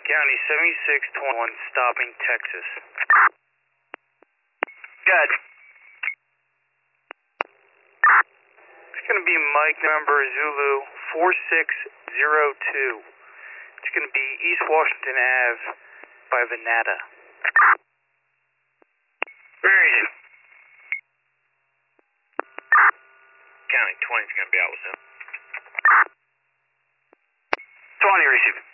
County 7621, stopping Texas. Good. It's going to be Mike number Zulu 4602. It's going to be East Washington Ave by Venata. Where is it? County 20 is going to be out with him. 20 received.